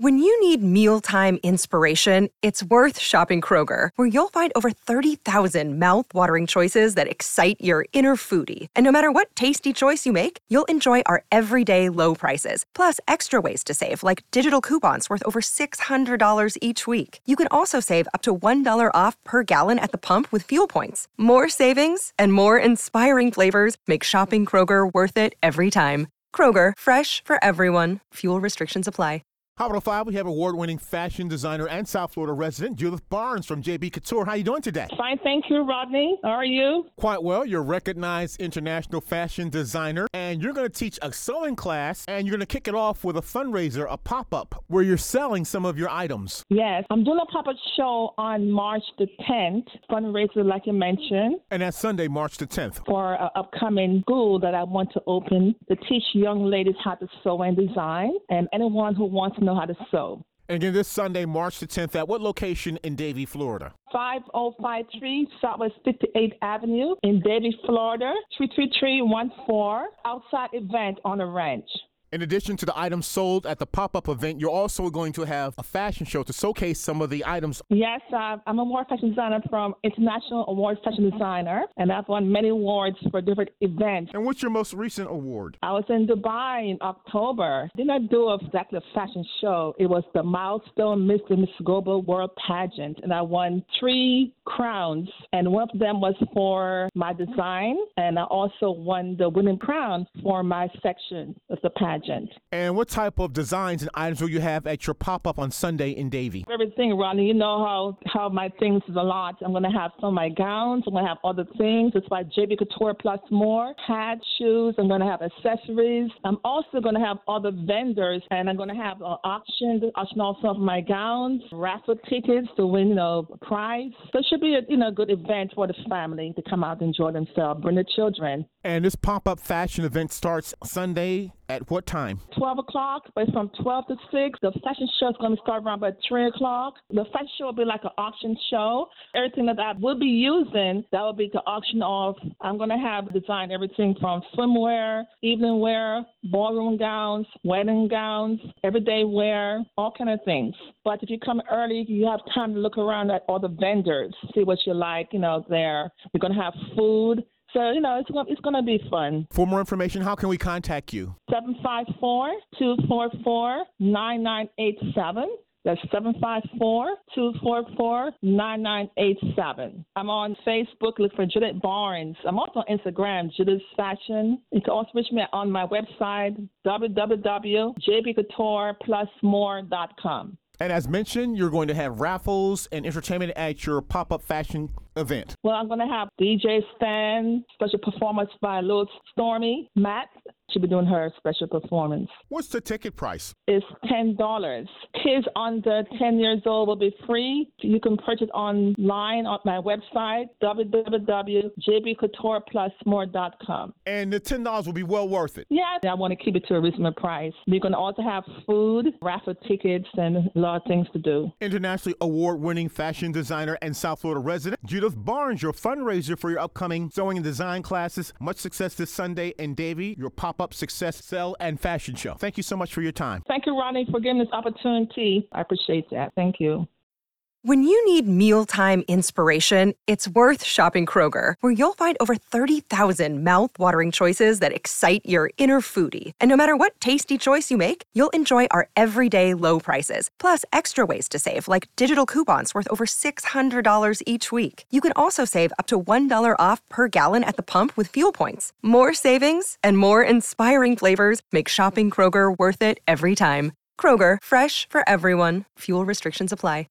When you need mealtime inspiration, it's worth shopping Kroger, where you'll find over 30,000 mouth-watering choices that excite your inner foodie. And no matter what tasty choice you make, you'll enjoy our everyday low prices, plus extra ways to save, like digital coupons worth over $600 each week. You can also save up to $1 off per gallon at the pump with fuel points. More savings and more inspiring flavors make shopping Kroger worth it every time. Kroger, fresh for everyone. Fuel restrictions apply. Hot 5, we have award-winning fashion designer and South Florida resident Judith Barnes from JB Couture. How are you doing today? Fine, thank you, Rodney. How are you? Quite well. You're a recognized international fashion designer, and you're going to teach a sewing class, and you're going to kick it off with a fundraiser, a pop-up, where you're selling some of your items. Yes, I'm doing a pop-up show on March the 10th, fundraiser like you mentioned. And that's Sunday, March the 10th. For an upcoming school that I want to open to teach young ladies how to sew and design, and anyone who wants to know how to sew. And again, this Sunday, March the 10th, at what location in Davie, Florida? 5053 Southwest 58th Avenue in Davie, Florida, 33314, outside event on the ranch. In addition to the items sold at the pop-up event, you're also going to have a fashion show to showcase some of the items. Yes, I'm an award fashion designer from International Award Fashion Designer, and I've won many awards for different events. And what's your most recent award? I was in Dubai in October. Didn't do exactly a fashion show. It was the Milestone Miss and Miss Global World Pageant, and I won 3 crowns, and one of them was for my design, and I also won the winning crown for my section of the pageant. And what type of designs and items will you have at your pop-up on Sunday in Davie? Everything, Ronnie. You know how my things is a lot. I'm going to have some of my gowns. I'm going to have other things. It's by JB Couture plus more. Hats, shoes. I'm going to have accessories. I'm also going to have other vendors, and I'm going to have an auction off some of my gowns, raffle tickets to win, a prize. So it should be a good event for the family to come out and enjoy themselves, bring the children. And this pop-up fashion event starts Sunday at what time? 12 o'clock, but it's from 12 to 6. The fashion show is going to start around about 3 o'clock. The fashion show will be like an auction show. Everything that I will be using, that will be to auction off. I'm going to have designed everything from swimwear, evening wear, ballroom gowns, wedding gowns, everyday wear, all kind of things. But if you come early, you have time to look around at all the vendors, see what you like, there. We're going to have food. So, it's going to be fun. For more information, how can we contact you? 754-244-9987. That's 754-244-9987. I'm on Facebook. Look for Judith Barnes. I'm also on Instagram, Judith Fashion. You can also reach me on my website, www.jbcoutureplusmore.com. And as mentioned, you're going to have raffles and entertainment at your pop-up fashion event. Well, I'm going to have DJ Stan, special performance by Lil Stormy. Matt, she'll be doing her special performance. What's the ticket price? It's $10. Kids under 10 years old will be free. You can purchase online on my website, www.jbcoutureplusmore.com. And the $10 will be well worth it. Yeah, I want to keep it to a reasonable price. We're going to also have food, raffle tickets, and a lot of things to do. Internationally award-winning fashion designer and South Florida resident, Judith Barnes, your fundraiser for your upcoming sewing and design classes. Much success this Sunday in Davie, your pop-up success sell and fashion show. Thank you so much for your time. Thank you, Ronnie, for giving this opportunity. I appreciate that. Thank you. When you need mealtime inspiration, it's worth shopping Kroger, where you'll find over 30,000 mouth-watering choices that excite your inner foodie. And no matter what tasty choice you make, you'll enjoy our everyday low prices, plus extra ways to save, like digital coupons worth over $600 each week. You can also save up to $1 off per gallon at the pump with fuel points. More savings and more inspiring flavors make shopping Kroger worth it every time. Kroger, fresh for everyone. Fuel restrictions apply.